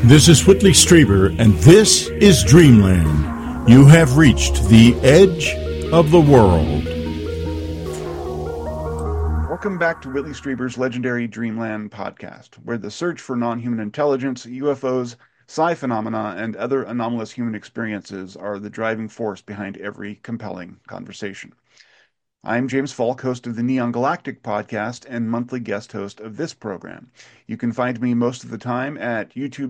This is Whitley Strieber, and this is Dreamland. You have reached the edge of the world. Welcome back to Whitley Strieber's legendary Dreamland podcast, where the search for non-human intelligence, UFOs, psi phenomena, and other anomalous human experiences are the driving force behind every compelling conversation. I'm James Falk, host of the Neon Galactic podcast and monthly guest host of this program. You can find me most of the time at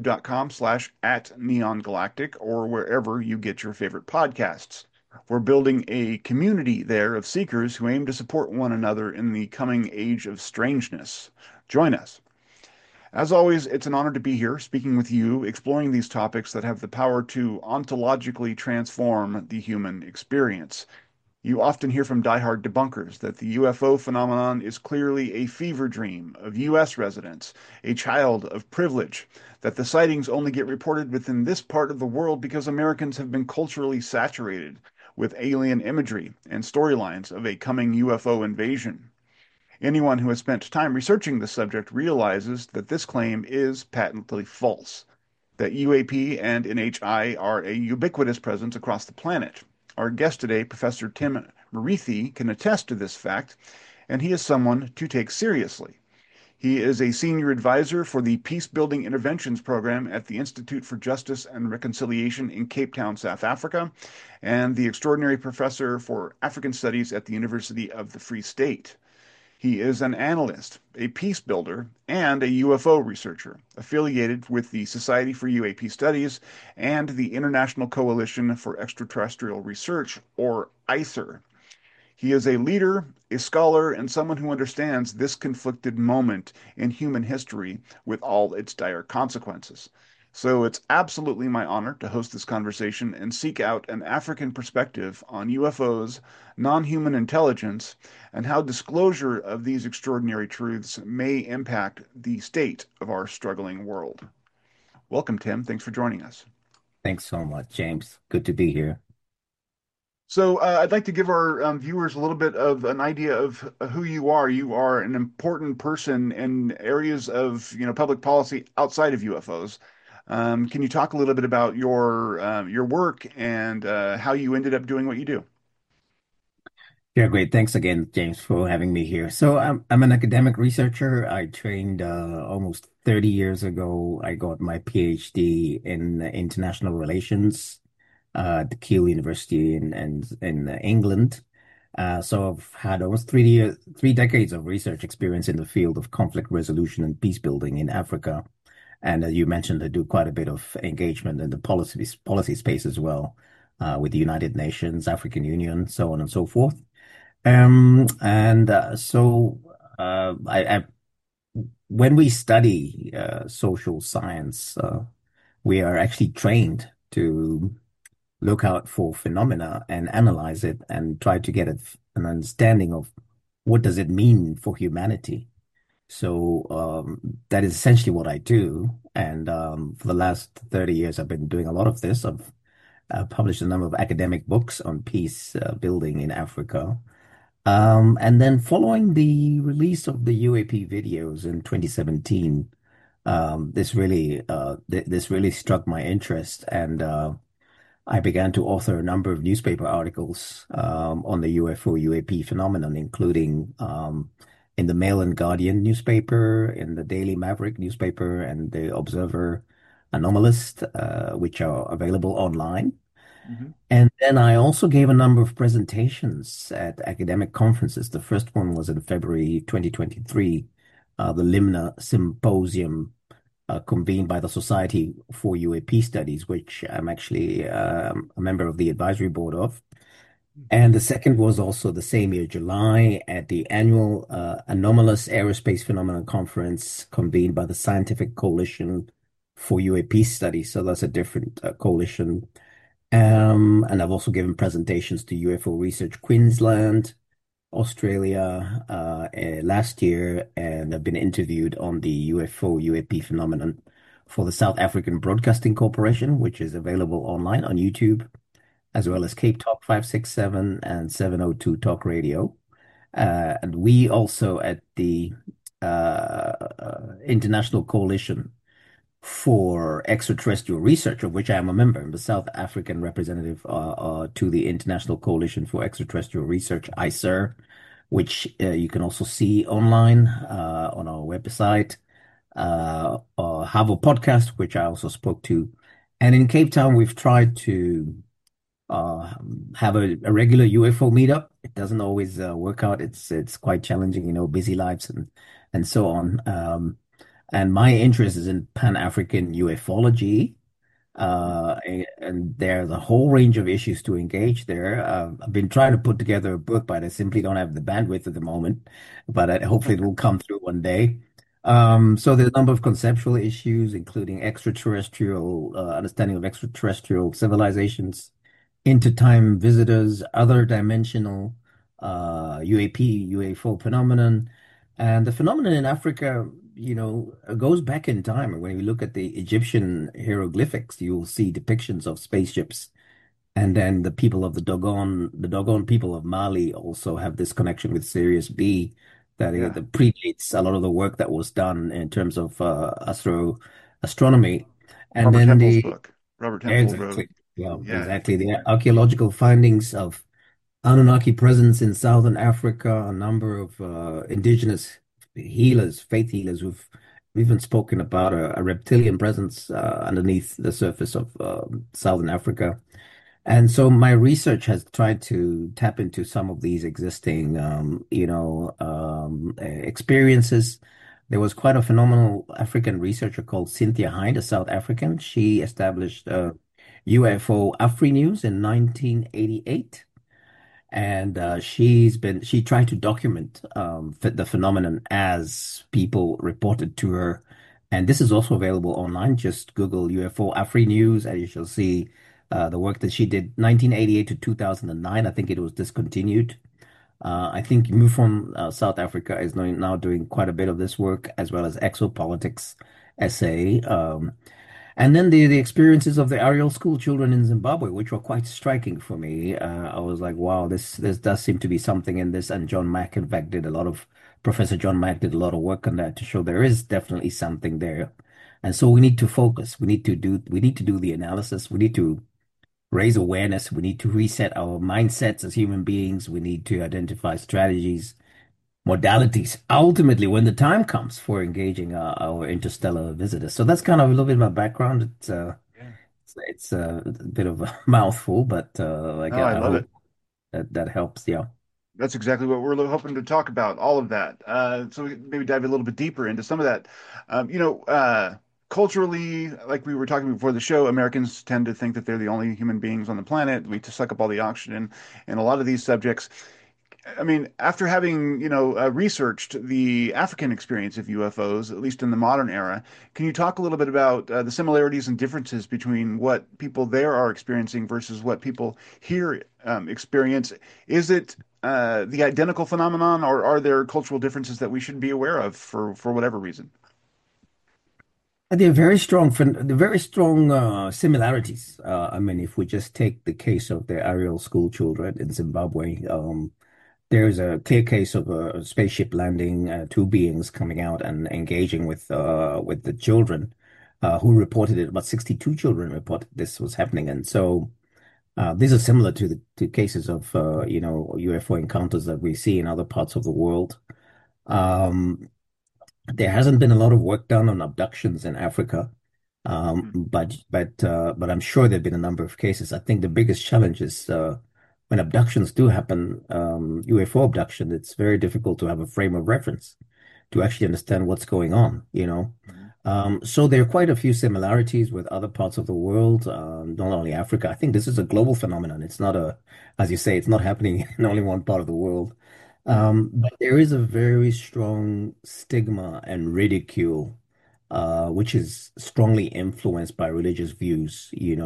youtube.com/@neongalactic or wherever you get your favorite podcasts. We're building a community there of seekers who aim to support one another in the coming age of strangeness. Join us. As always, it's an honor to be here speaking with you, exploring these topics that have the power to ontologically transform the human experience. You often hear from diehard debunkers that the UFO phenomenon is clearly a fever dream of U.S. residents, a child of privilege, that the sightings only get reported within this part of the world because Americans have been culturally saturated with alien imagery and storylines of a coming UFO invasion. Anyone who has spent time researching this subject realizes that this claim is patently false, that UAP and NHI are a ubiquitous presence across the planet. Our guest today, Professor Tim Muriithi, can attest to this fact, and he is someone to take seriously. He is a senior advisor for the Peace Building Interventions Program at the Institute for Justice and Reconciliation in Cape Town, South Africa, and the extraordinary professor for African Studies at the University of the Free State. He is an analyst, a peace builder, and a UFO researcher, affiliated with the Society for UAP Studies and the International Coalition for Extraterrestrial Research, or ICER. He is a leader, a scholar, and someone who understands this conflicted moment in human history with all its dire consequences. So it's absolutely my honor to host this conversation and seek out an African perspective on UFOs, non-human intelligence, and how disclosure of these extraordinary truths may impact the state of our struggling world. Welcome, Tim. Thanks for joining us. Thanks so much, James. Good to be here. So I'd like to give our viewers a little bit of an idea of who you are. You are an important person in areas of, public policy outside of UFOs. Can you talk a little bit about your work and how you ended up doing what you do? Yeah, great. Thanks again, James, for having me here. So I'm an academic researcher. I trained almost 30 years ago. I got my PhD in international relations at the Keele University in England. So I've had almost 3 decades of research experience in the field of conflict resolution and peace building in Africa. And as you mentioned, I do quite a bit of engagement in the policy space as well, with the United Nations, African Union, so on and so forth. And so I when we study social science, we are actually trained to look out for phenomena and analyze it and try to get an understanding of what does it mean for humanity. So that is essentially what I do. And for the last 30 years, I've been doing a lot of this. I've published a number of academic books on peace building in Africa. And then following the release of the UAP videos in 2017, this really struck my interest, and I began to author a number of newspaper articles on the UFO UAP phenomenon, including in the Mail and Guardian newspaper, in the Daily Maverick newspaper, and the Observer Anomalist, which are available online. Hmm. And then I also gave a number of presentations at academic conferences. The first one was in February 2023, the Limna Symposium, convened by the Society for UAP Studies, which I'm actually a member of the advisory board of. And the second was also the same year, July, at the annual Anomalous Aerospace Phenomenon Conference, convened by the Scientific Coalition for UAP Studies. So that's a different coalition. And I've also given presentations to UFO Research Queensland, Australia, last year, and I've been interviewed on the UFO UAP phenomenon for the South African Broadcasting Corporation, which is available online on YouTube, as well as Cape Talk 567 and 702 Talk Radio. And we also at the International Coalition for extraterrestrial research, of which I am a member. I'm the South African representative to the International Coalition for Extraterrestrial Research, ICER, which you can also see online on our website, have a podcast, which I also spoke to. And in Cape Town, we've tried to uh, have a regular UFO meetup. It doesn't always work out. It's quite challenging, busy lives and so on. And my interest is in Pan-African ufology. And there's a whole range of issues to engage there. I've been trying to put together a book, but I simply don't have the bandwidth at the moment. But hopefully it will come through one day. So there's a number of conceptual issues, including extraterrestrial understanding of extraterrestrial civilizations, intertime visitors, other dimensional UAP, UFO phenomenon. And the phenomenon in Africa, goes back in time. When you look at the Egyptian hieroglyphics, you'll see depictions of spaceships. And then the Dogon people of Mali also have this connection with Sirius B Yeah. that predates a lot of the work that was done in terms of astronomy. And Robert then Temple's the book. Robert Temple wrote, Exactly. Yeah, yeah, exactly. The archaeological findings of Anunnaki presence in southern Africa, a number of indigenous healers, faith healers, who've even spoken about a reptilian presence underneath the surface of southern Africa. And so my research has tried to tap into some of these existing, experiences. There was quite a phenomenal African researcher called Cynthia Hind, a South African. She established UFO Afri News in 1988. And she tried to document the phenomenon as people reported to her. And this is also available online. Just Google UFO Afri News and you shall see the work that she did 1988 to 2009. I think it was discontinued. I think MUFON South Africa is now doing quite a bit of this work, as well as Exopolitics SA. And then the experiences of the Ariel school children in Zimbabwe, which were quite striking for me. I was like, wow, this does seem to be something in this. And Professor John Mack did a lot of work on that to show there is definitely something there. And so we need to focus. We need to do the analysis. We need to raise awareness. We need to reset our mindsets as human beings. We need to identify strategies, modalities, ultimately when the time comes for engaging our interstellar visitors. So that's kind of a little bit of my background. yeah. It's a bit of a mouthful, but No, I I love hope it. that helps. Yeah. That's exactly what we're hoping to talk about, all of that. So we maybe dive a little bit deeper into some of that. Culturally, like we were talking before the show, Americans tend to think that they're the only human beings on the planet. We just suck up all the oxygen, and a lot of these subjects. I mean, after having, researched the African experience of UFOs, at least in the modern era, can you talk a little bit about the similarities and differences between what people there are experiencing versus what people here experience? Is it the identical phenomenon, or are there cultural differences that we should be aware of for whatever reason? And there are very strong similarities. I mean, if we just take the case of the Ariel school children in Zimbabwe, there's a clear case of a spaceship landing, two beings coming out and engaging with the children who reported it. About 62 children reported this was happening, and so these are similar to the cases of UFO encounters that we see in other parts of the world. Um, there hasn't been a lot of work done on abductions in Africa, Hmm. but I'm sure there've been a number of cases. I think the biggest challenge is when abductions do happen, UFO abduction. It's very difficult to have a frame of reference to actually understand what's going on. Mhm. So there are quite a few similarities with other parts of the world, not only Africa. I think this is a global phenomenon. It's not as you say, it's not happening in only one part of the world. No. But there is a very strong stigma and ridicule, which is strongly influenced by religious views,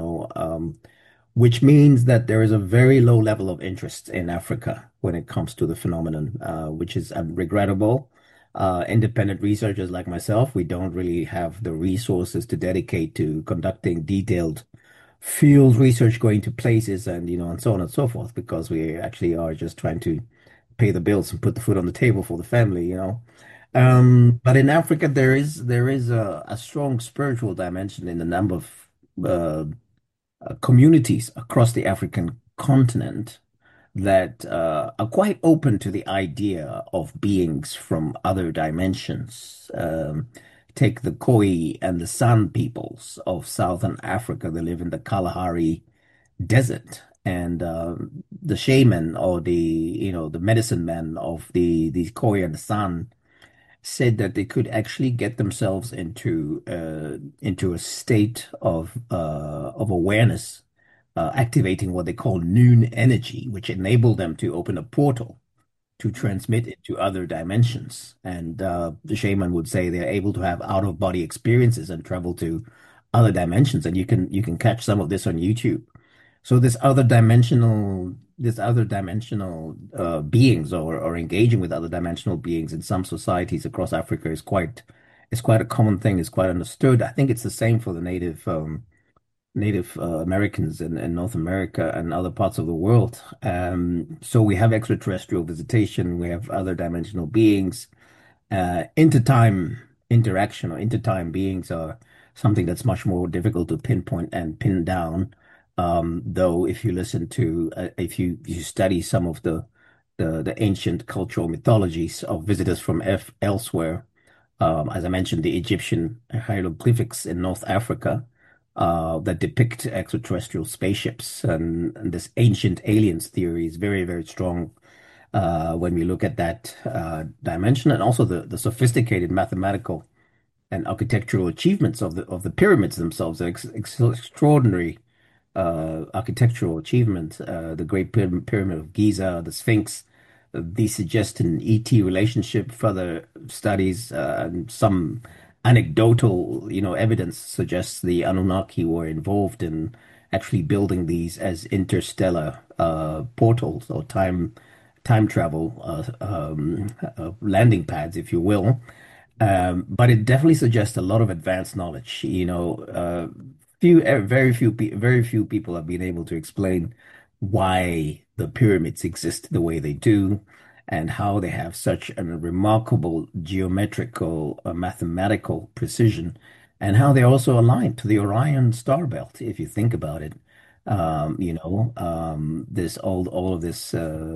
which means that there is a very low level of interest in Africa when it comes to the phenomenon, which is regrettable. Independent researchers like myself, we don't really have the resources to dedicate to conducting detailed field research, going to places and so on and so forth, because we actually are just trying to pay the bills and put the food on the table for the family. But in Africa, there is a strong spiritual dimension in a number of uh, communities across the African continent that are quite open to the idea of beings from other dimensions. Take the Khoi and the San peoples of Southern Africa. They live in the Kalahari Desert, and the shaman or the medicine men of the Khoi and the San said that they could actually get themselves into a state of awareness, activating what they call noon energy, which enabled them to open a portal to transmit into other dimensions. And the shaman would say they're able to have out of body experiences and travel to other dimensions. And you can catch some of this on YouTube. So this other dimensional beings or engaging with other dimensional beings in some societies across Africa is quite a common thing. It's quite understood. I think it's the same for the Native Americans in North America and other parts of the world. So we have extraterrestrial visitation, we have other dimensional beings. Intertime interaction or intertime beings are something that's much more difficult to pinpoint and pin down. Though if you study some of the ancient cultural mythologies of visitors from elsewhere, as I mentioned, the Egyptian hieroglyphics in North Africa that depict extraterrestrial spaceships and this ancient aliens theory is very, very strong when we look at that dimension, and also the sophisticated mathematical and architectural achievements of the pyramids themselves, extraordinary architectural achievement, the Great Pyramid of Giza, the Sphinx. These suggest an ET relationship. Further studies and some anecdotal, evidence suggests the Anunnaki were involved in actually building these as interstellar portals or time travel landing pads, if you will. But it definitely suggests a lot of advanced knowledge. Very few people have been able to explain why the pyramids exist the way they do, and how they have such a remarkable geometrical, mathematical precision, and how they're also aligned to the Orion star belt. If you think about it, this all of this,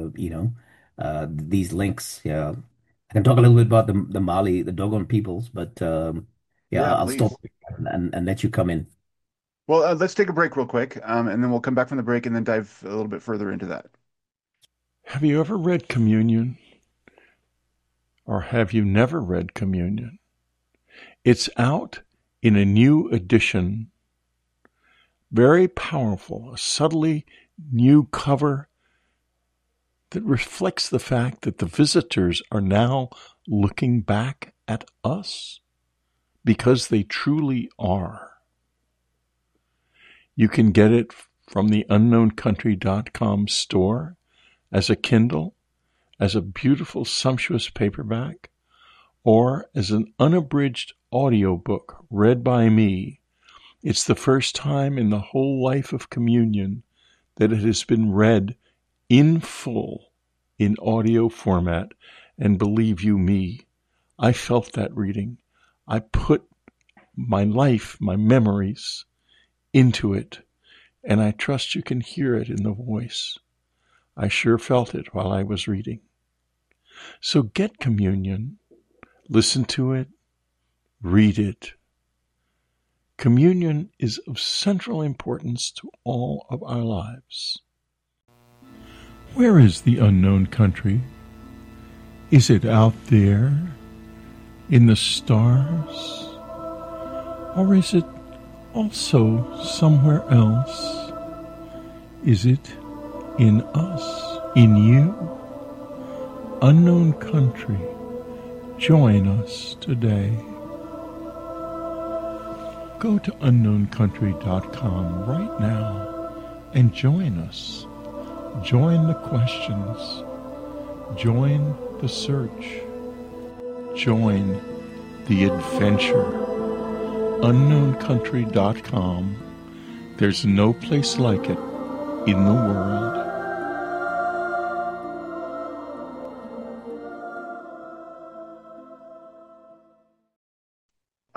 these links. Yeah, I can talk a little bit about the Mali, the Dogon peoples, but yeah, Yeah, I'll stop please. and let you come in. Well, let's take a break real quick, and then we'll come back from the break and then dive a little bit further into that. Have you ever read Communion? Or have you never read Communion? It's out in a new edition, very powerful, a subtly new cover that reflects the fact that the visitors are now looking back at us, because they truly are. You can get it from the unknowncountry.com store as a Kindle, as a beautiful, sumptuous paperback, or as an unabridged audiobook read by me. It's the first time in the whole life of Communion that it has been read in full in audio format, and believe you me, I felt that reading. I put my life, my memories into it, and I trust you can hear it in the voice. I sure felt it while I was reading. So get Communion, listen to it, read it. Communion is of central importance to all of our lives. Where is the unknown country? Is it out there in the stars? Or is it also somewhere else? Is it in us, in you? Unknown country, join us today. Go to unknowncountry.com right now and join us. Join the questions. Join the search. Join the adventure. unknowncountry.com. There's no place like it in the world.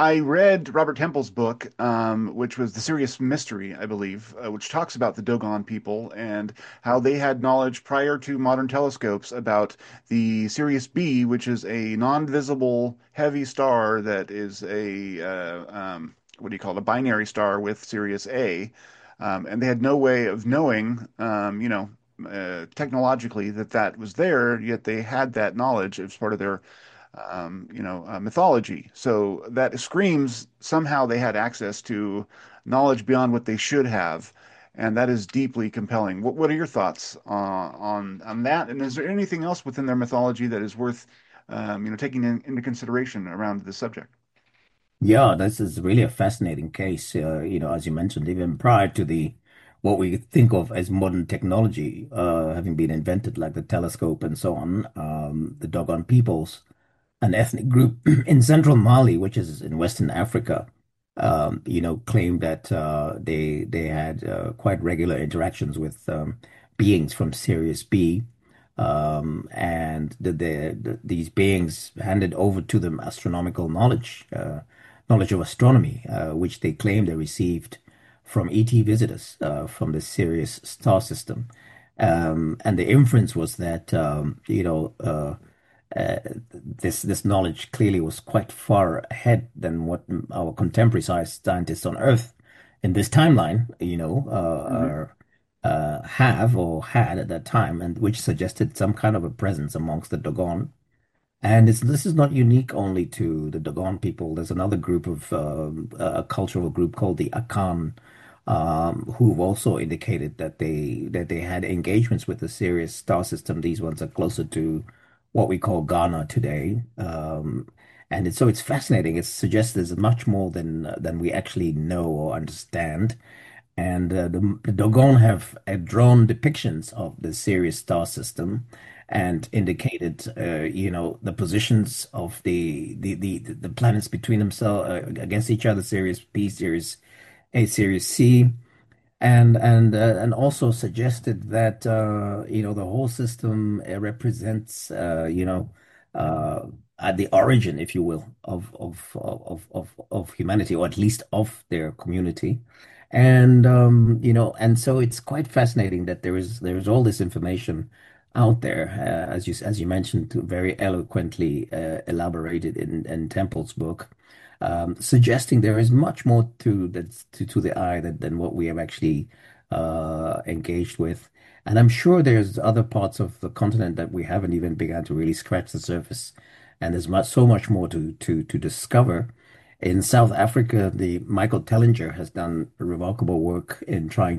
I read Robert Temple's book, which was The Serious Mystery, I believe, which talks about the Dogon people and how they had knowledge prior to modern telescopes about the Sirius B, which is a non-visible heavy star that is a what do you call it, a binary star with Sirius A, and they had no way of knowing, technologically that that was there, yet they had that knowledge as part of their mythology. So that screams somehow they had access to knowledge beyond what they should have, and that is deeply compelling. What are your thoughts on that? And is there anything else within their mythology that is worth taking into consideration around this subject? Yeah, this is really a fascinating case. As you mentioned, even prior to the what we think of as modern technology having been invented, like the telescope and so on, the Dogon peoples, an ethnic group in central Mali, which is in Western Africa, claimed that they had quite regular interactions with beings from Sirius B, and these beings handed over to them astronomical knowledge of astronomy, which they claimed they received from ET visitors from the Sirius star system. And the inference was that uh, this knowledge clearly was quite far ahead than what our contemporary scientists on Earth in this timeline, Hmm. have or had at that time, and which suggested some kind of a presence amongst the Dogon. And this is not unique only to the Dogon people. There's another group of a cultural group called the Akan, who've also indicated that they had engagements with the Sirius star system. These ones are closer to what we call Ghana today, and it's fascinating. It suggests there's much more than we actually know or understand. And the Dogon have drawn depictions of the Sirius star system and indicated, the positions of the planets between themselves against each other, Sirius B, Sirius A, Sirius C, and also suggested that the whole system represents at the origin, if you will, of humanity, or at least of their community. And so it's quite fascinating that there is all this information out there, as you mentioned, very eloquently elaborated in Temple's book, suggesting there is much more to the eye than what we have actually engaged with. And I'm sure there's other parts of the continent that we haven't even begun to really scratch the surface. And there's so much more to discover. In South Africa, the Michael Tellinger has done remarkable work in trying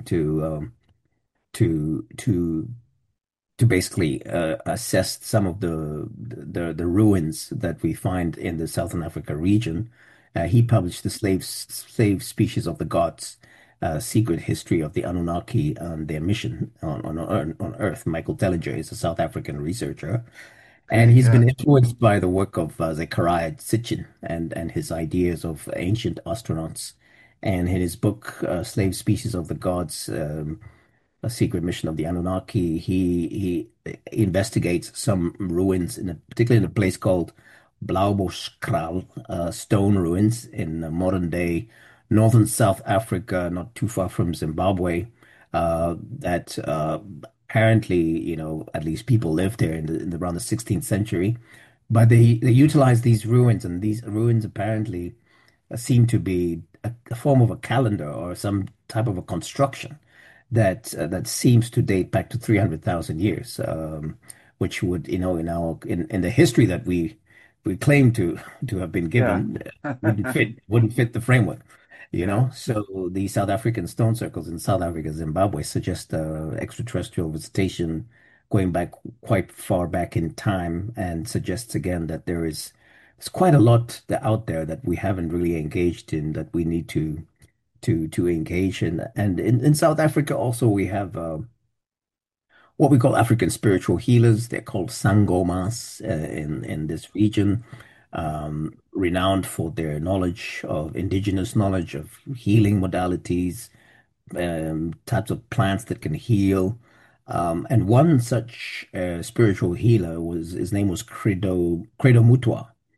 to to to basically assess some of the ruins that we find in the Southern Africa region. He published the Slave Species of the Gods, Secret History of the Anunnaki and Their Mission on Earth. Michael Tellinger is a South African researcher, and Okay, he's yeah. been influenced by the work of Zecharia Sitchin and his ideas of ancient astronauts. And in his book, Slave Species of the Gods, A Secret Mission of the Anunnaki, he investigates some ruins, particularly in a place called Blauboschkral, stone ruins in modern day northern South Africa, not too far from Zimbabwe, that apparently, at least people lived there around the 16th century. But they utilized these ruins, and these ruins apparently seem to be a form of a calendar or some type of a construction that seems to date back to 300,000 years, which would, in the history that we claim to have been Yeah. given, wouldn't fit the framework, Yeah. So the South African stone circles in South Africa, Zimbabwe suggest extraterrestrial visitation going back quite far back in time, and suggests again that there's quite a lot out there that we haven't really engaged in, that we need to engage in. And in South Africa also we have what we call African spiritual healers. They're called Sangomas in this region, renowned for their knowledge of indigenous knowledge of healing modalities, types of plants that can heal. And one such spiritual healer was his name was Credo Mutwa.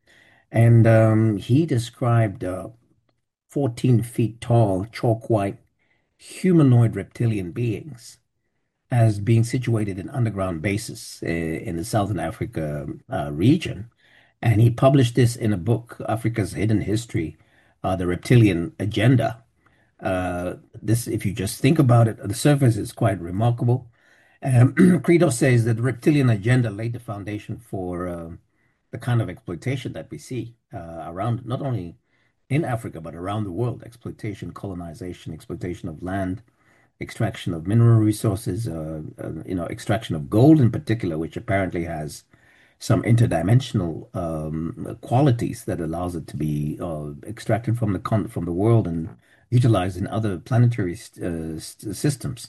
And he described 14 feet tall, chalk white humanoid reptilian beings as being situated in underground bases in the Southern Africa region. And he published this in a book, Africa's Hidden History, The Reptilian Agenda. This, if you just think about it, the surface is quite remarkable. Credo says that the reptilian agenda laid the foundation for the kind of exploitation that we see around, not only in Africa, but around the world. Exploitation, colonization, exploitation of land, extraction of mineral resources, extraction of gold in particular, which apparently has some interdimensional qualities that allows it to be extracted from from the world and utilized in other planetary systems.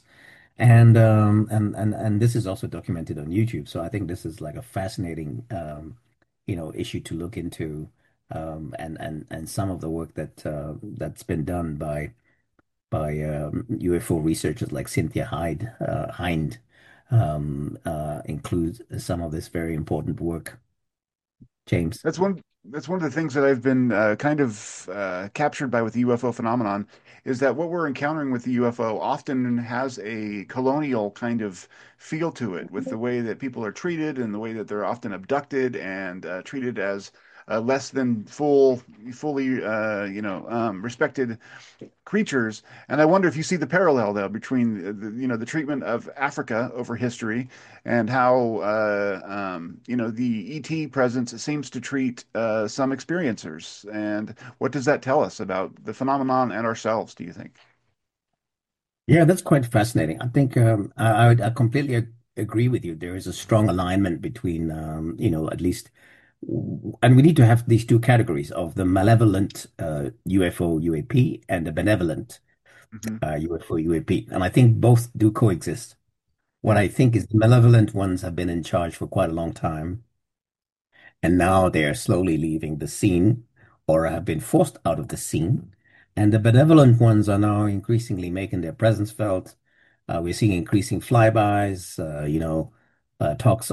And this is also documented on YouTube. So I think this is like a fascinating issue to look into, and some of the work that's been done by UFO researchers like Cynthia Hind includes some of this very important work. James. That's one of the things that I've been kind of captured by with the UFO phenomenon is that what we're encountering with the UFO often has a colonial kind of feel to it, with the way that people are treated and the way that they're often abducted and treated as less than fully respected creatures. And I wonder if you see the parallel though between the treatment of Africa over history and how the ET presence seems to treat some experiencers. And what does that tell us about the phenomenon and ourselves, do you think? Yeah, that's quite fascinating. I think I completely agree with you. There is a strong alignment between, at least, and we need to have these two categories of the malevolent UFO UAP and the benevolent Hmm. UFO UAP. And I think both do coexist. What Yeah. I think is the malevolent ones have been in charge for quite a long time. And now they are slowly leaving the scene or have been forced out of the scene. And the benevolent ones are now increasingly making their presence felt. We're seeing increasing flybys, talks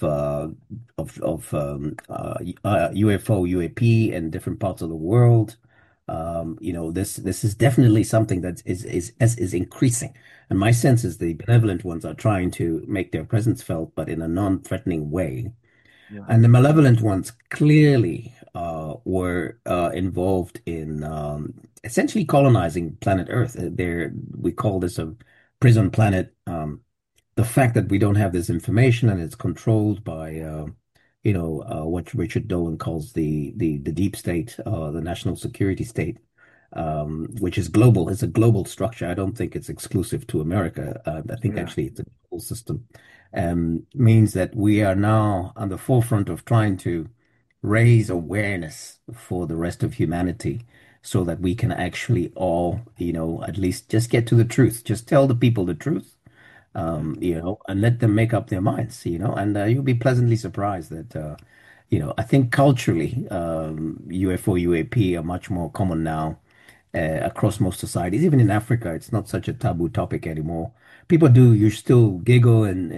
of UFO, UAP in different parts of the world. This is definitely something that is increasing. And my sense is the benevolent ones are trying to make their presence felt, but in a non-threatening way. Yeah. And the malevolent ones clearly were involved in essentially colonizing planet Earth. We call this a prison planet. The fact that we don't have this information and it's controlled by, what Richard Dolan calls the deep state, the national security state, which is global. It's a global structure. I don't think it's exclusive to America. I think Yeah. actually it's a global system. Means that we are now on the forefront of trying to raise awareness for the rest of humanity so that we can actually all, at least just get to the truth. Just tell the people the truth, and let them make up their minds, and you'll be pleasantly surprised that, I think culturally, UFO, UAP are much more common now across most societies. Even in Africa, it's not such a taboo topic anymore. People do, you still giggle and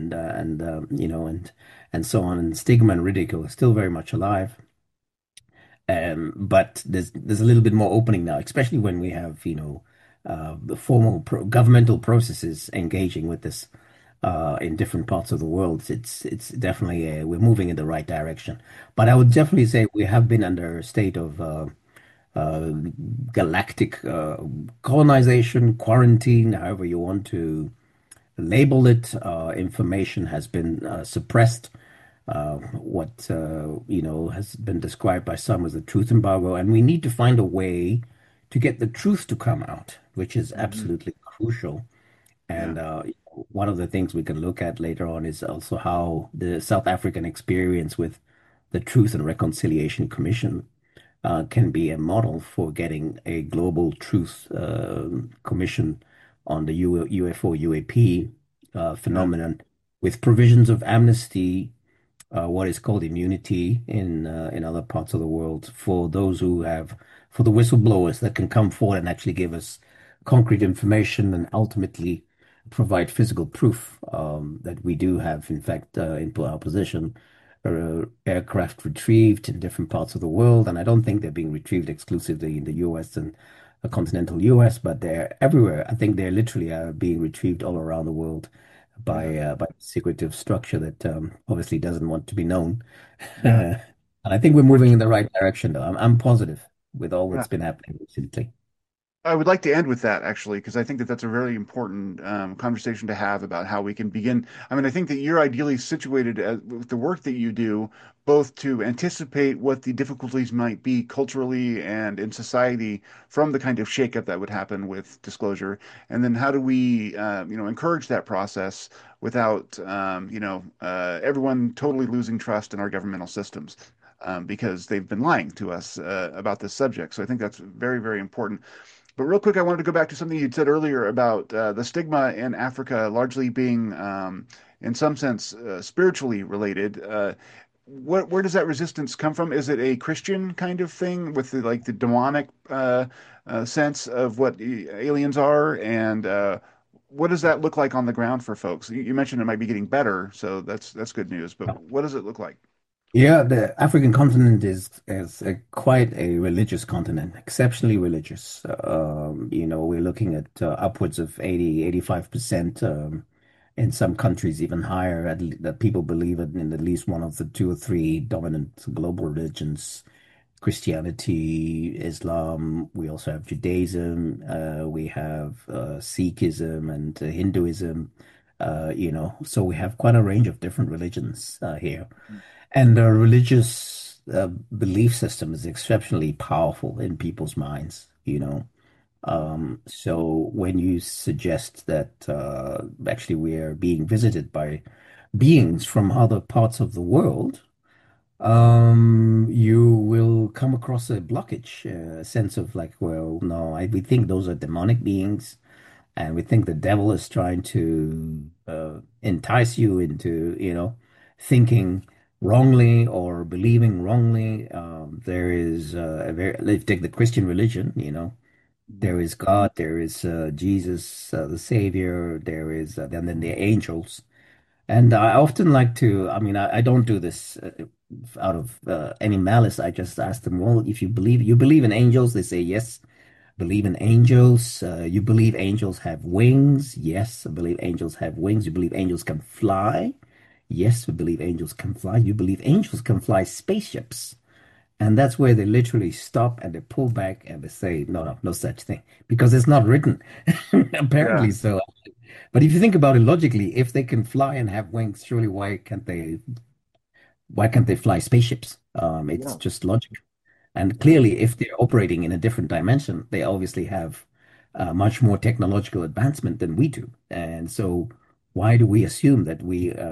and so on, and stigma and ridicule is still very much alive. But there's a little bit more opening now, especially when we have, the formal governmental processes engaging with this in different parts of the world. It's definitely we're moving in the right direction. But I would definitely say we have been under a state of uh, galactic colonization, quarantine, however you want to label it. Information has been suppressed. What has been described by some as a truth embargo, and we need to find a way to get the truth to come out, which is Hmm. absolutely crucial. Yeah. And one of the things we can look at later on is also how the South African experience with the Truth and Reconciliation Commission can be a model for getting a global truth commission on the UFO UAP Yeah. phenomenon with provisions of amnesty, what is called immunity in other parts of the world for those for the whistleblowers that can come forward and actually give us concrete information and ultimately provide physical proof that we do have, in fact, in our possession aircraft retrieved in different parts of the world, and I don't think they're being retrieved exclusively in the US and the continental US, but they're everywhere. I think they're literally being retrieved all around the world Yeah. by a secretive structure that obviously doesn't want to be known. Yeah. And I think we're moving Which, in the right direction, though. I'm positive with all yeah. that's been happening recently. I would like to end with that actually, because I think that that's a very important conversation to have about how we can begin. I mean, I think that you're ideally situated with the work that you do, both to anticipate what the difficulties might be culturally and in society from the kind of shakeup that would happen with disclosure, and then how do we, encourage that process without, everyone totally losing trust in our governmental systems. Because they've been lying to us about this subject. So I think that's very, very important. But real quick, I wanted to go back to something you'd said earlier about the stigma in Africa largely being, in some sense, spiritually related. Where does that resistance come from? Is it a Christian kind of thing with the demonic sense of what aliens are? And what does that look like on the ground for folks? You mentioned it might be getting better, so that's good news. But what does it look like? Yeah, the African continent is quite a religious continent, exceptionally religious. We're looking at upwards of 85%, in some countries even higher, that people believe in at least one of the two or three dominant global religions, Christianity, Islam. We also have Judaism, we have Sikhism and Hinduism, so we have quite a range of different religions here. And the religious belief system is exceptionally powerful in people's minds. So when you suggest that actually we are being visited by beings from other parts of the world, you will come across a blockage, a sense of like, well, no, we think those are demonic beings. And we think the devil is trying to entice you into, thinking wrongly or believing wrongly. There is let's take the Christian religion, Mhm. there is God, there is Jesus, the Savior, there is, then the angels. And I often like to, I mean, I don't do this out of any malice. I just ask them, well, if you believe in angels, they say yes. Believe in angels. You believe angels have wings? Yes, I believe angels have wings. You believe angels can fly? Yes, we believe angels can fly. You believe angels can fly spaceships? And that's where they literally stop and they pull back and they say, no, no, no such thing, because it's not written. Yeah. Apparently so. But if you think about it logically, if they can fly and have wings, surely why can't they fly spaceships? It's Yeah. just logic. And Yeah. clearly, if they're operating in a different dimension, they obviously have much more technological advancement than we do. And so, why do we assume that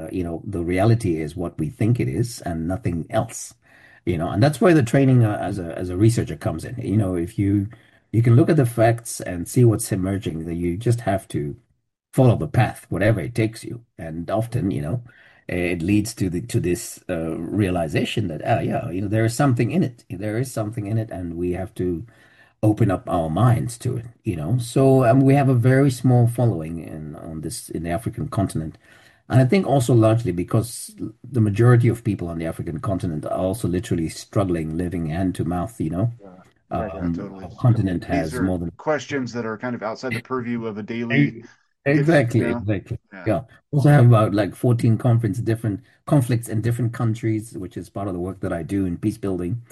the reality is what we think it is and nothing else? And that's where the training as a researcher comes in. If you can look at the facts and see what's emerging, then you just have to follow the path, whatever it takes you. And often, it leads to this realization that, yeah, there is something in it. There is something in it, and we have to open up our minds to it. So we have a very small following in the African continent. And I think also largely because the majority of people on the African continent are also literally struggling, living hand to mouth. Yeah. Yeah. Yeah. Totally. Our continent These has are more than questions that are kind of outside the purview of a daily E- get, Exactly, exactly. yeah. Yeah. Also have about like 14 different conflicts in different countries, which is part of the work that I do in peace building.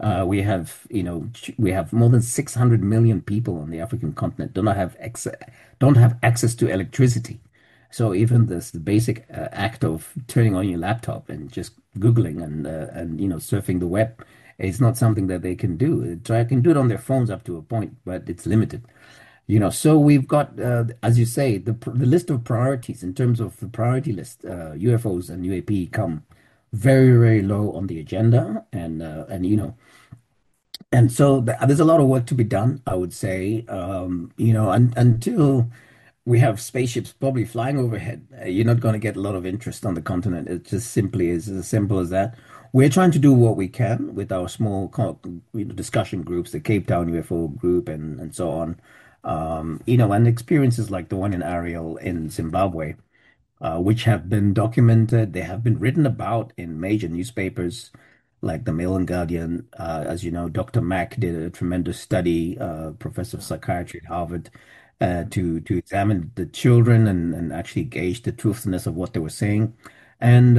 We have more than 600 million people on the African continent don't have access to electricity. So even the basic act of turning on your laptop and just Googling and surfing the web is not something that they can do. Try can do it on their phones up to a point, but it's limited. So we've got, as you say, the list of priorities in terms of the priority list. UFOs and UAP come very, very low on the agenda, and so there's a lot of work to be done, I would say. Until we have spaceships probably flying overhead, you're not going to get a lot of interest on the continent. It just simply is as simple as that. We're trying to do what we can with our small discussion groups, the Cape Town UFO group, and so on. And experiences like the one in Ariel in Zimbabwe. which have been documented. They have been written about in major newspapers like the Mail and Guardian. As you know, Dr. Mack did a tremendous study, professor of Yeah. psychiatry at Harvard, to examine the children and actually gauge the truthfulness of what they were saying. And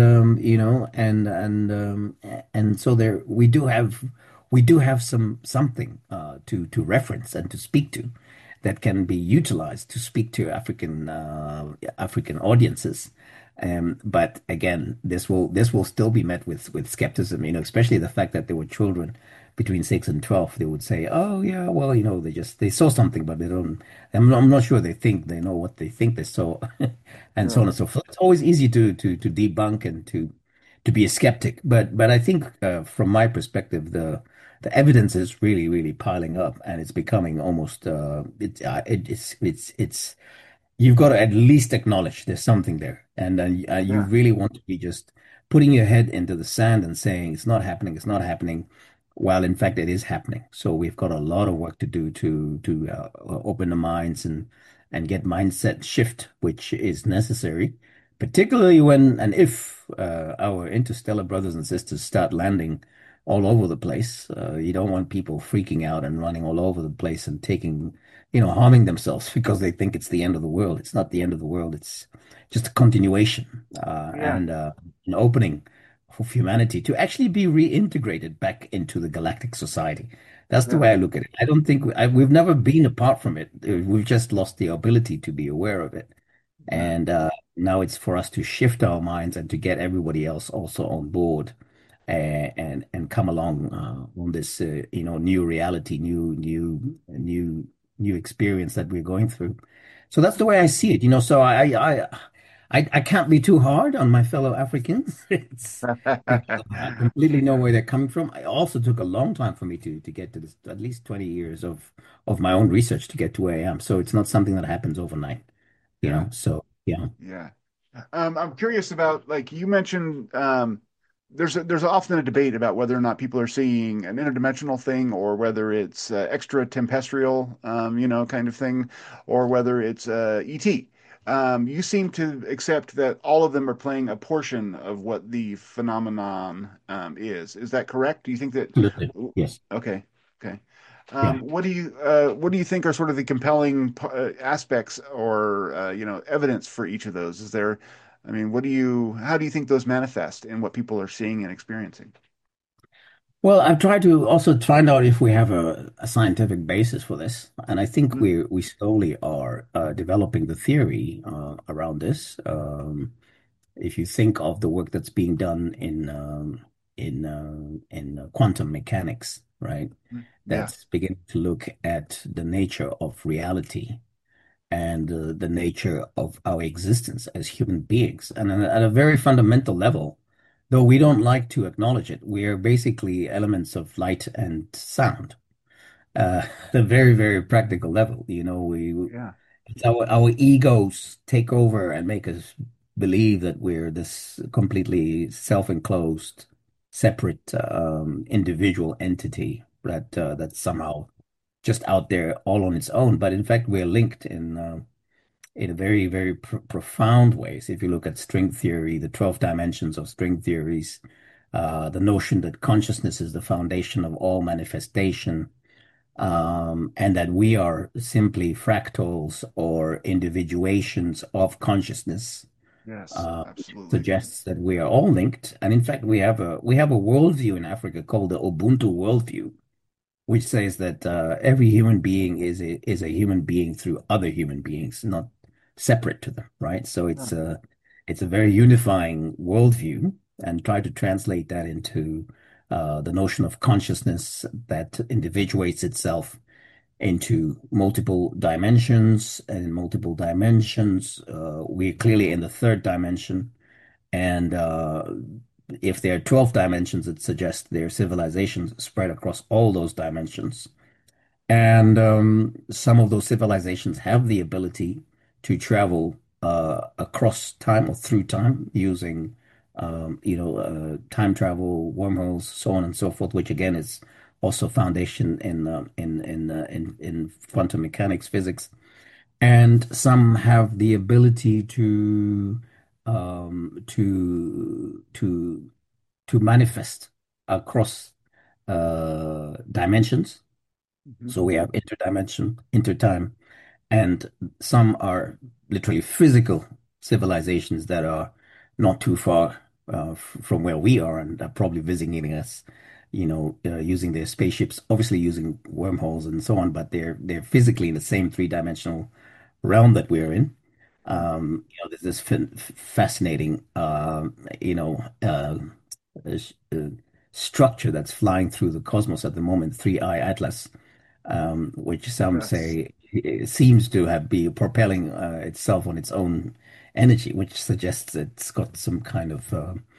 and so there we do have something to reference and to speak to that can be utilized to speak to African audiences. But again, this will still be met with skepticism, especially the fact that there were children between 6 and 12. They would say, "Oh yeah, well, they saw something, but they don't. I'm not sure they think they know what they think they saw," and so on Right. and so forth. It's always easy to debunk and to be a skeptic, but I think from my perspective, the evidence is really, really piling up, and it's becoming almost it's you've got to at least acknowledge there's something there, and then you Yeah. really want to be just putting your head into the sand and saying it's not happening, while in fact it is happening. So we've got a lot of work to do to open the minds and get mindset shift, which is necessary, particularly when and if our interstellar brothers and sisters start landing all over the place. You don't want people freaking out and running all over the place and harming themselves because they think it's the end of the world. It's not the end of the world. It's just a continuation Yeah. and an opening for humanity to actually be reintegrated back into the galactic society. That's the Yeah. way I look at it. I don't think we've never been apart from it. We've just lost the ability to be aware of it. Yeah. And now it's for us to shift our minds and to get everybody else also on board and come along on this new reality, new experience that we're going through. So that's the way I see it. So I can't be too hard on my fellow Africans. It's because I completely know where they're coming from. It also took a long time for me to get to this, at least 20 years of my own research to get to where I am. So it's not something that happens overnight, Yeah. So yeah. Yeah. I'm curious about, like you mentioned, there's often a debate about whether or not people are seeing an interdimensional thing, or whether it's extra terrestrial, kind of thing, or whether it's ET. You seem to accept that all of them are playing a portion of what the phenomenon is. Is that correct? Do you think that? Absolutely. Yes. Okay. Okay. Yeah. What do you think are sort of the compelling aspects, or evidence for each of those? I mean, how do you think those manifest in what people are seeing and experiencing? Well, I've tried to also find out if we have a scientific basis for this, and I think Mhm. we slowly are developing the theory around this. If you think of the work that's being done in quantum mechanics, right? Yeah. That's beginning to look at the nature of reality and the nature of our existence as human beings. And at a very fundamental level, though we don't like to acknowledge it, we are basically elements of light and sound. A very, very practical level. Yeah. It's our egos take over and make us believe that we're this completely self-enclosed, separate individual entity that's somehow just out there all on its own. But in fact, we're linked in a very, very profound ways. If you look at string theory, the 12 dimensions of string theories, the notion that consciousness is the foundation of all manifestation, and that we are simply fractals or individuations of consciousness, Yes. uh, Absolutely. suggests that we are all linked. And in fact, we have a worldview in Africa called the Ubuntu worldview, which says that every human being is a human being through other human beings, not separate to them, right? So Yeah. it's a very unifying worldview, and try to translate that into the notion of consciousness that individuates itself into multiple dimensions, and in multiple dimensions, we're clearly in the third dimension, and if there are 12 dimensions, it suggests there are civilizations spread across all those dimensions. And some of those civilizations have the ability to travel across time or through time using, time travel, wormholes, so on and so forth, which again is also foundation in quantum mechanics, physics. And some have the ability to to manifest across dimensions. Mhm. So we have interdimension, intertime, and some are literally physical civilizations that are not too far from where we are and are probably visiting us, using their spaceships, obviously using wormholes and so on, but they're physically in the same three-dimensional realm that we're in. There's this fascinating, uh, structure that's flying through the cosmos at the moment, Three Eye Atlas, which some Yes. say it seems to have be propelling itself on its own energy, which suggests it's got some kind of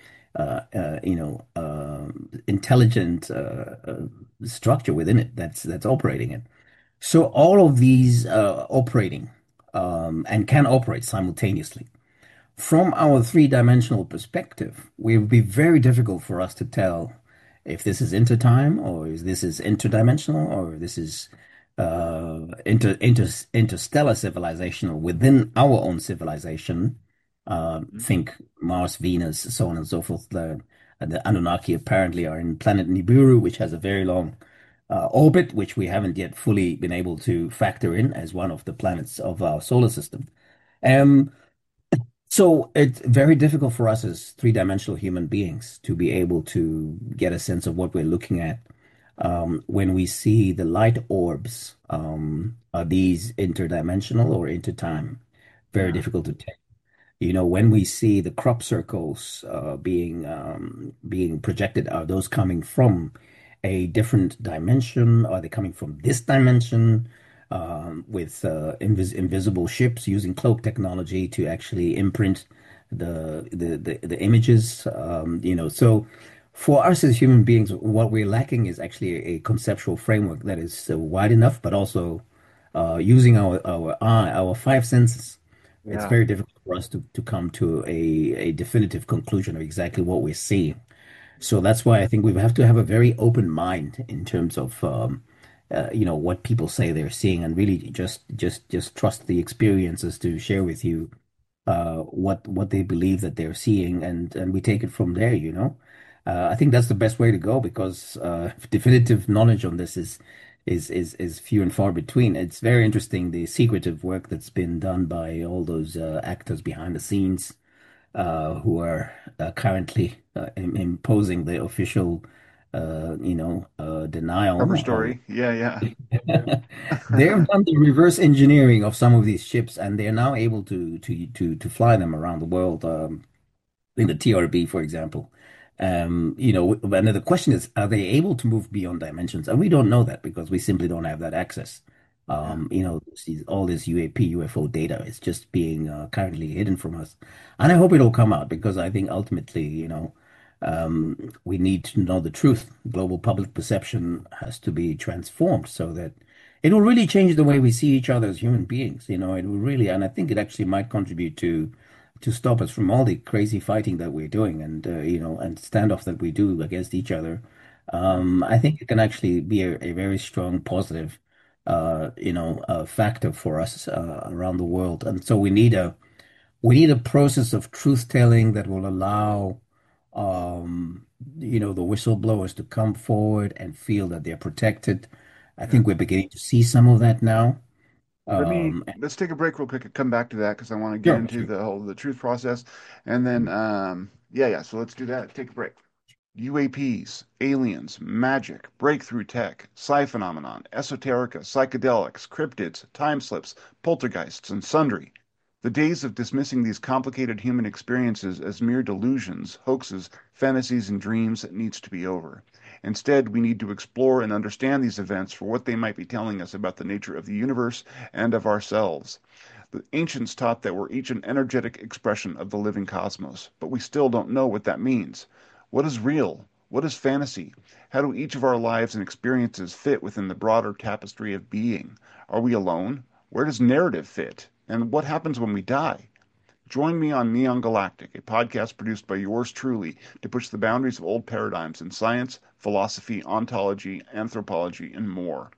intelligent structure within it that's operating it. So all of these operating and can operate simultaneously. From our three-dimensional perspective, it would be very difficult for us to tell if this is intertime or if this is interdimensional or this is interstellar civilization or within our own civilization. Mhm. Think Mars, Venus, so on and so forth. The Anunnaki apparently are in planet Nibiru, which has a very long orbit, which we haven't yet fully been able to factor in as one of the planets of our solar system. Um, so it's very difficult for us as three-dimensional human beings to be able to get a sense of what we're looking at. When we see the light orbs, are these interdimensional or intertime? Very Yeah. difficult to tell. When we see the crop circles being projected, are those coming from a different dimension? Are they coming from this dimension? With invisible ships using cloak technology to actually imprint the images. So for us as human beings, what we're lacking is actually a conceptual framework that is wide enough, but also using our eye, our five senses. It's Yeah. very difficult for us to come to a definitive conclusion of exactly what we're seeing. So that's why I think we have to have a very open mind in terms of what people say they're seeing, and really just trust the experiences to share with you what they believe that they're seeing, and we take it from there, I think that's the best way to go because definitive knowledge on this is few and far between. It's very interesting the secretive work that's been done by all those actors behind the scenes who are currently imposing the official Cover denial. story. Yeah, yeah. They have done the reverse engineering of some of these ships, and they're now able to fly them around the world. In the TRB, for example. And the question is, are they able to move beyond dimensions? And we don't know that because we simply don't have that access. Yeah. All this UAP, UFO data is just being currently hidden from us. And I hope it'll come out because I think ultimately, we need to know the truth. Global public perception has to be transformed so that it will really change the way we see each other as human beings. It will really, and I think it actually might contribute to stop us from all the crazy fighting that we're doing and and standoff that we do against each other. Yeah. I think it can actually be a very strong positive factor for us around the world. And so we need a process of truth telling that will allow the whistleblowers to come forward and feel that they're protected. I Yeah. think we're beginning to see some of that now. And Let's take a break real quick and come back to that because I want to get sure, into sure. the truth process. And then yeah. So let's do that. Take a break. UAPs, aliens, magic, breakthrough tech, psi phenomenon, esoterica, psychedelics, cryptids, time slips, poltergeists, and sundry. The days of dismissing these complicated human experiences as mere delusions, hoaxes, fantasies, and dreams needs to be over. Instead, we need to explore and understand these events for what they might be telling us about the nature of the universe and of ourselves. The ancients taught that we're each an energetic expression of the living cosmos, but we still don't know what that means. What is real? What is fantasy? How do each of our lives and experiences fit within the broader tapestry of being? Are we alone? Where does narrative fit? And what happens when we die? Join me on Neon Galactic, a podcast produced by yours truly to push the boundaries of old paradigms in science, philosophy, ontology, anthropology, and more.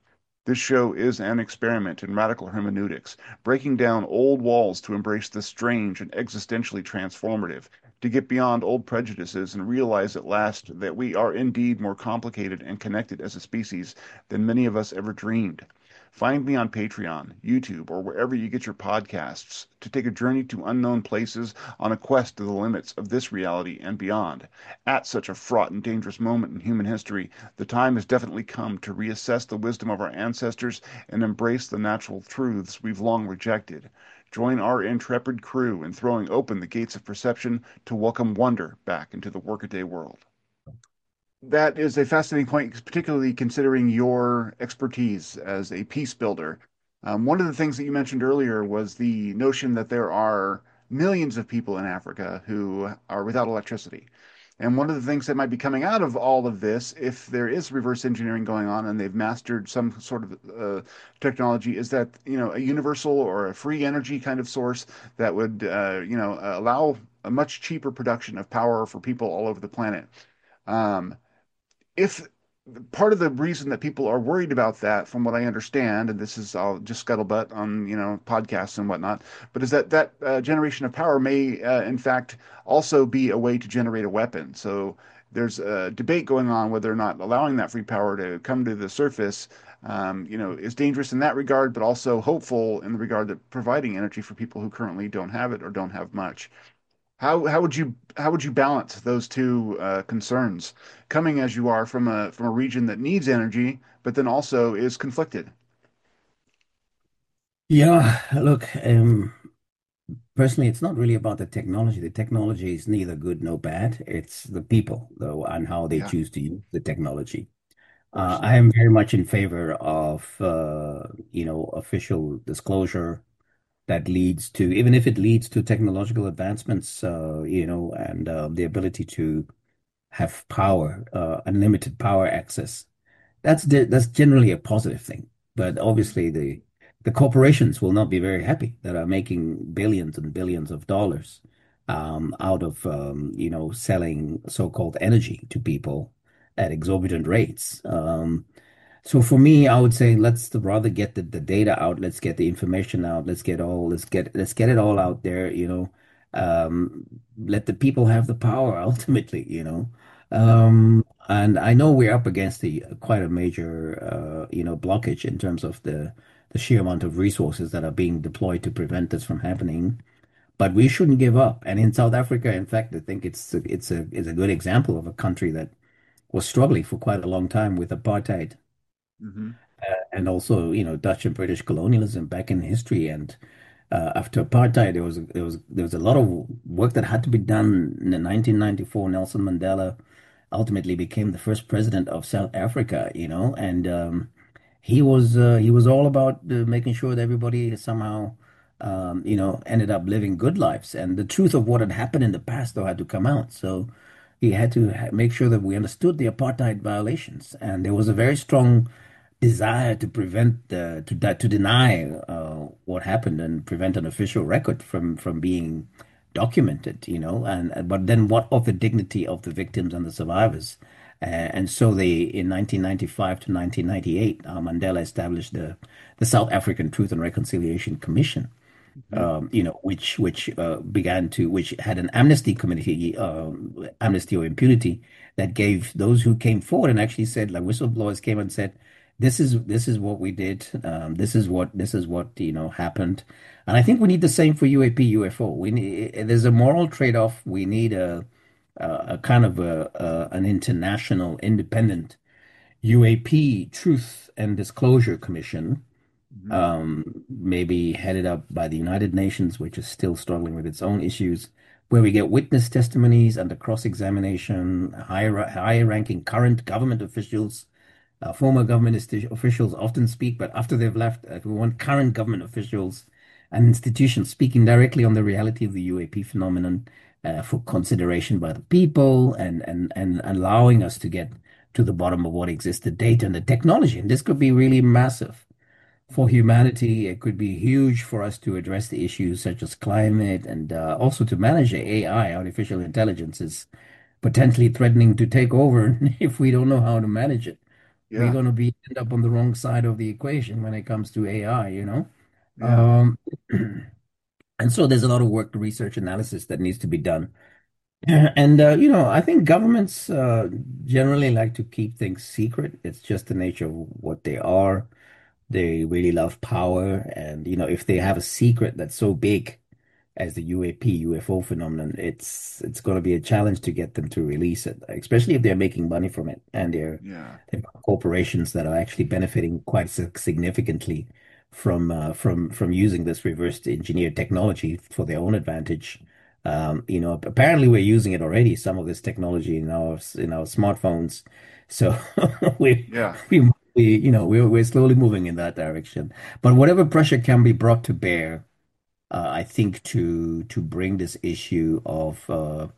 This show is an experiment in radical hermeneutics, breaking down old walls to embrace the strange and existentially transformative, to get beyond old prejudices and realize at last that we are indeed more complicated and connected as a species than many of us ever dreamed. Find me on Patreon, YouTube, or wherever you get your podcasts to take a journey to unknown places on a quest to the limits of this reality and beyond. At such a fraught and dangerous moment in human history, the time has definitely come to reassess the wisdom of our ancestors and embrace the natural truths we've long rejected. Join our intrepid crew in throwing open the gates of perception to welcome wonder back into the workaday world. That is a fascinating point, particularly considering your expertise as a peace builder. One of the things that you mentioned earlier was the notion that there are millions of people in Africa who are without electricity. And one of the things that might be coming out of all of this, if there is reverse engineering going on and they've mastered some sort of technology, is that, a universal or a free energy kind of source that would, allow a much cheaper production of power for people all over the planet. Um, if Part of the reason that people are worried about that, from what I understand, and this is all just scuttlebutt on podcasts and whatnot, but is that generation of power may in fact also be a way to generate a weapon. So there's a debate going on whether or not allowing that free power to come to the surface, is dangerous in that regard, but also hopeful in the regard that providing energy for people who currently don't have it or don't have much. How would you balance those two concerns, coming as you are from a region that needs energy, but then also is conflicted? Yeah, look, personally, it's not really about the technology. The technology is neither good nor bad. It's the people, though, and how they Yeah, of choose to use the technology. course. I am very much in favor of, official disclosure that leads to, even if it leads to technological advancements, and the ability to have power, unlimited power access. That's generally a positive thing. But Mhm. obviously, the corporations will not be very happy that are making billions and billions of dollars out of selling so-called energy to people at exorbitant rates. So for me, I would say let's rather get the data out, let's get the information out, let's get it all out there, let the people have the power ultimately. Mhm. And I know we're up against quite a major blockage in terms of the sheer amount of resources that are being deployed to prevent this from happening. But we shouldn't give up. And in South Africa, in fact, I think it's a good example of a country that was struggling for quite a long time with apartheid Mhm. and also, Dutch and British colonialism back in history. And after apartheid, there was a lot of work that had to be done. In 1994, Nelson Mandela ultimately became the first president of South Africa, and he was all about making sure that everybody somehow, ended up living good lives. And the truth of what had happened in the past, though, had to come out. So he had to make sure that we understood the apartheid violations, and there was a very strong desire to to deny what happened and prevent an official record from being documented, and but then what of the dignity of the victims and the survivors? And so in 1995 to 1998, Mandela established the South African Truth and Reconciliation Commission, Mhm. which had an amnesty committee, amnesty or impunity, that gave those who came forward and actually said, like whistleblowers came and said, this is what we did, this is what happened, and I think we need the same for UAP UFO. There's a moral trade-off. We need a kind of an international independent UAP Truth and Disclosure Commission, Mhm. maybe headed up by the United Nations, which is still struggling with its own issues, where we get witness testimonies under cross-examination, high-ranking current government officials. Former government officials often speak, but after they've left, we want current government officials and institutions speaking directly on the reality of the UAP phenomenon for consideration by the people, and allowing us to get to the bottom of what exists, the data and the technology. And this could be really massive for humanity. It could be huge for us to address the issues such as climate, and also to manage the AI. Artificial intelligence is potentially threatening to take over if we don't know how to manage it. we're Yeah. going to be end up on the wrong side of the equation when it comes to AI, you know? Yeah. Um, and so there's a lot of work, research, analysis that needs to be done. And I think governments generally like to keep things secret. It's just the nature of what they are. They really love power, and if they have a secret that's so big as the UAP UFO phenomenon, it's going to be a challenge to get them to release it, especially if they're making money from it and Yeah. they've got corporations that are actually benefiting quite significantly from using this reverse engineered technology for their own advantage. Apparently we're using it already, some of this technology in our smartphones. So we Yeah. we're slowly moving in that direction. But whatever pressure can be brought to bear, I think to bring this issue of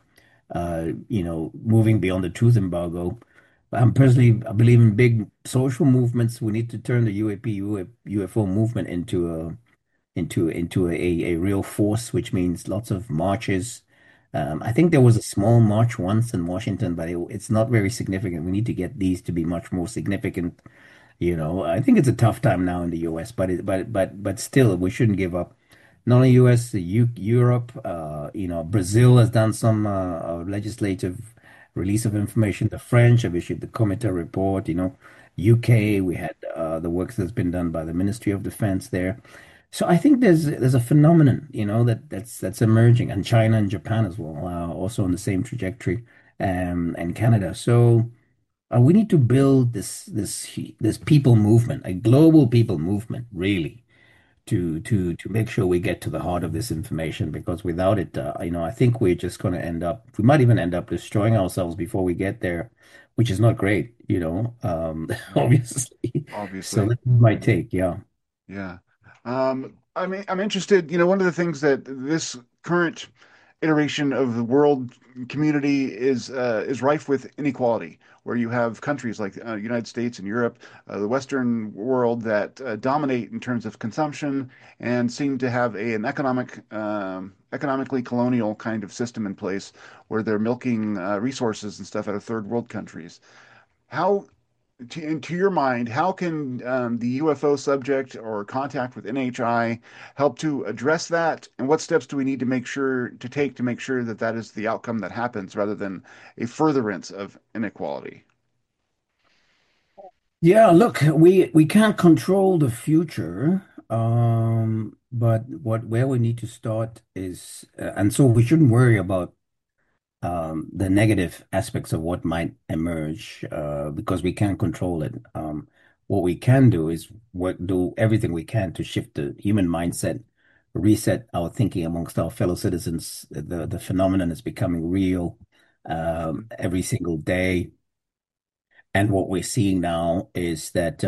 moving beyond the truth embargo. I believe in big social movements. We need to turn the UAP UFO movement into a real force, which means lots of marches. I think there was a small march once in Washington, but it's not very significant. We need to get these to be much more significant. I think it's a tough time now in the US, but still, we shouldn't give up. Not only US, Europe, Brazil has done some legislative release of information. The French have issued the Comité report. UK, we had the work that's been done by the Ministry of Defense there. So I think there's a phenomenon, that's emerging, and China and Japan as well, also on the same trajectory, and Canada. So. We need to build this people movement, a global people movement, really, to make sure we get to the heart of this information. Because without it, I think we're just going to we might even end up destroying ourselves before we get there, which is not great, No, obviously. So obviously. that's my take. Yeah. Yeah. I mean, I'm interested, one of the things that this current iteration of the world community is rife with inequality, where you have countries like United States and Europe, the Western world that dominate in terms of consumption and seem to have an economically colonial kind of system in place where they're milking resources and stuff out of third world countries. How to your mind, how can the UFO subject or contact with NHI help to address that? And what steps do we need to take to make sure that that is the outcome that happens rather than a furtherance of inequality? Yeah, look, we can't control the future, but where we need to start is, and so we shouldn't worry about the negative aspects of what might emerge because we can't control it. What we can do is do everything we can to shift the human mindset, reset our thinking amongst our fellow citizens. The phenomenon is becoming real every single day. And what we're seeing now is that,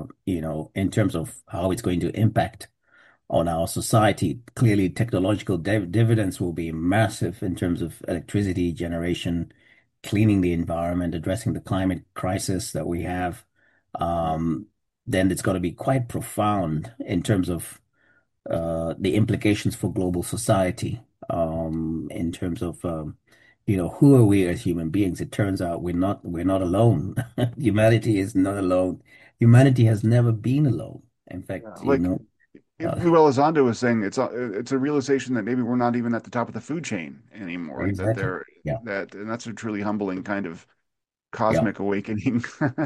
in terms of how it's going to impact on our society. Clearly, technological dividends will be massive in terms of electricity generation, cleaning the environment, addressing the climate crisis that we have. Um, then it's going to be quite profound in terms of the implications for global society, in terms of who are we as human beings? It turns out we're not alone. Humanity is not alone. Humanity has never been alone. In Yeah, fact, like uh, Luel Elizondo was saying, it's a realization that maybe we're not even at the top of the food chain anymore. That exactly. there Yeah. that and that's a truly humbling kind of Yeah. cosmic awakening.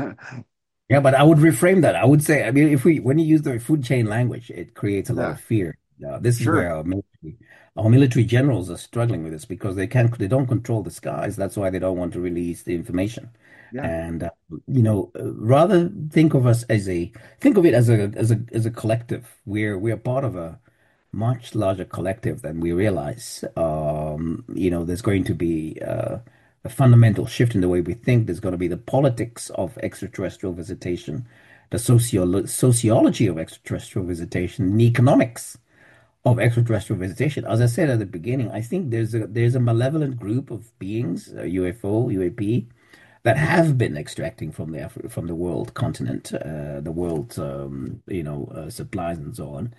Yeah, but I would reframe that. I would say, I mean, when you use the food chain language, it creates a lot Yeah, of fear. This is where sure. our military generals are struggling with this because they don't control the skies. That's why they don't want to release the information. Yeah, And rather think of it as a collective. We're part of a much larger collective than we realize. There's going to be a fundamental shift in the way we think. There's going to be the politics of extraterrestrial visitation, the sociology of extraterrestrial visitation, the economics of extraterrestrial visitation. As I said at the beginning, I think there's a malevolent group of beings, UFO, UAP, that have been extracting from the world continent, the world supplies and so on,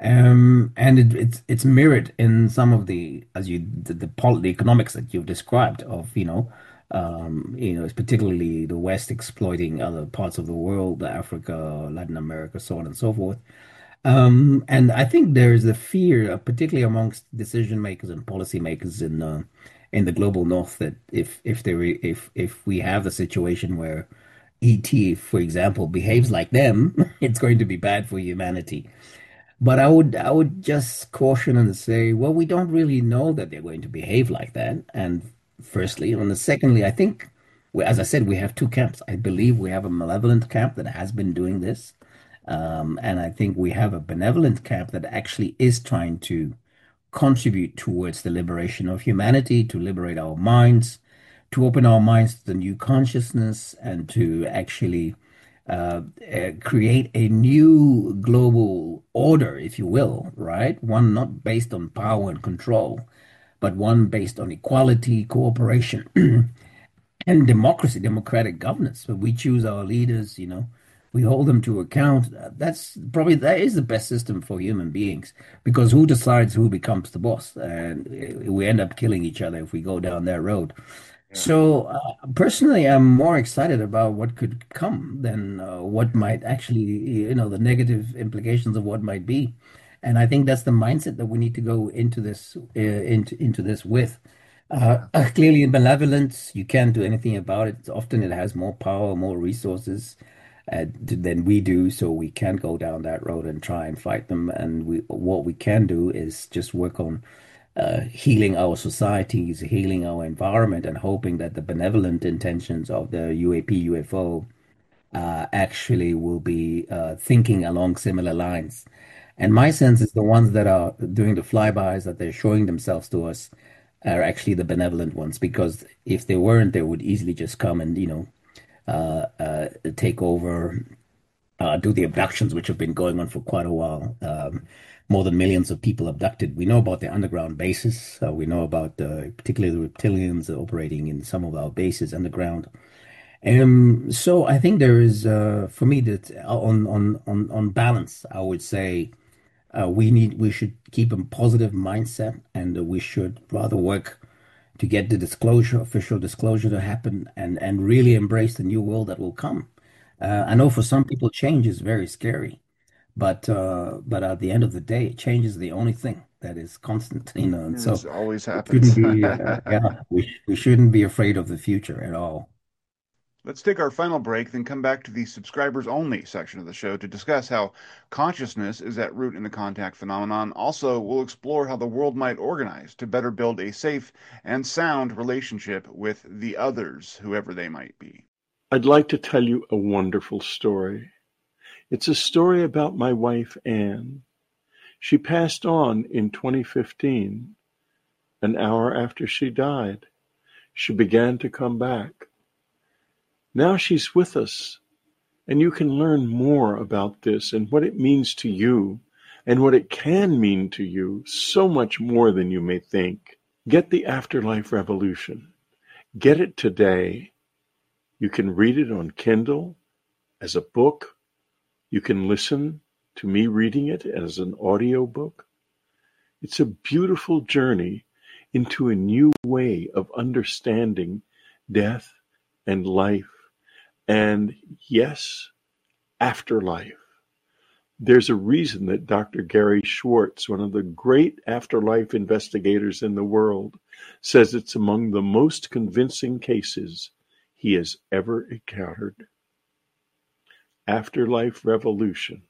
and it's mirrored in some of the as you the economics that you've described of It's particularly the West exploiting other parts of the world, Africa, Latin America, so on and so forth. And I think there is a fear, particularly amongst decision makers and policymakers in the global North, that if we have a situation where ET, for example, behaves like them, it's going to be bad for humanity. But I would just caution and say, well, we don't really know that they're going to behave like that. And firstly, and secondly, I think, as I said, we have two camps. I believe we have a malevolent camp that has been doing this. And I think we have a benevolent camp that actually is trying to contribute towards the liberation of humanity, to liberate our minds, to open our minds to the new consciousness, and to actually create a new global order, if you will, right? One not based on power and control, but one based on equality, cooperation, and democracy, democratic governance. So we choose our leaders, we hold them to account. That is the best system for human beings, because who decides who becomes the boss? And we end up killing each other if we go down that road. Yeah. So personally, I'm more excited about what could come than what might actually, the negative implications of what might be. And I think that's the mindset that we need to go into this into this with. Clearly, in benevolence, you can't do anything about it. Often, it has more power, more resources than we do, so we can't go down that road and try and fight them. And what we can do is just work on healing our societies, healing our environment, and hoping that the benevolent intentions of the UAP, UFO actually will be thinking along similar lines. And my sense is the ones that are doing the flybys, that they're showing themselves to us, are actually the benevolent ones. Because if they weren't, they would easily just come and, take over, do the abductions, which have been going on for quite a while. More than millions of people abducted. We know about the underground bases. We know about particularly the reptilians operating in some of our bases underground. So I think there is, for me, that on balance, I would say we should keep a positive mindset, and we should rather work to get the official disclosure to happen, and really embrace the new world that will come. I know for some people change is very scary, but at the end of the day, change is the only thing that is constant, and so It always we happens. shouldn't be yeah, we shouldn't be afraid of the future at all. Let's take our final break, then come back to the subscribers only section of the show to discuss how consciousness is at root in the contact phenomenon. Also, we'll explore how the world might organize to better build a safe and sound relationship with the others, whoever they might be. I'd like to tell you a wonderful story. It's a story about my wife, Anne. She passed on in 2015. An hour after she died, she began to come back. Now she's with us, and you can learn more about this and what it means to you and what it can mean to you, so much more than you may think. Get the Afterlife Revolution. Get it today. You can read it on Kindle as a book. You can listen to me reading it as an audiobook. It's a beautiful journey into a new way of understanding death and life. And yes, afterlife. There's a reason that Dr. Gary Schwartz, one of the great afterlife investigators in the world, says it's among the most convincing cases he has ever encountered. Afterlife Revolution.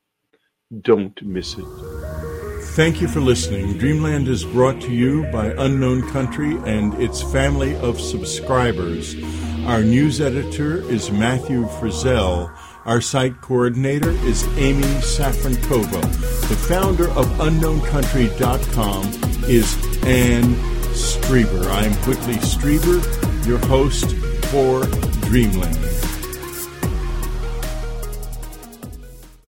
Don't miss it. Thank you for listening. Dreamland is brought to you by Unknown Country and its family of subscribers. Our news editor is Matthew Frizzell. Our site coordinator is Amy Safrankova. The founder of UnknownCountry.com is Anne Strieber. I am Whitley Strieber, your host for Dreamland.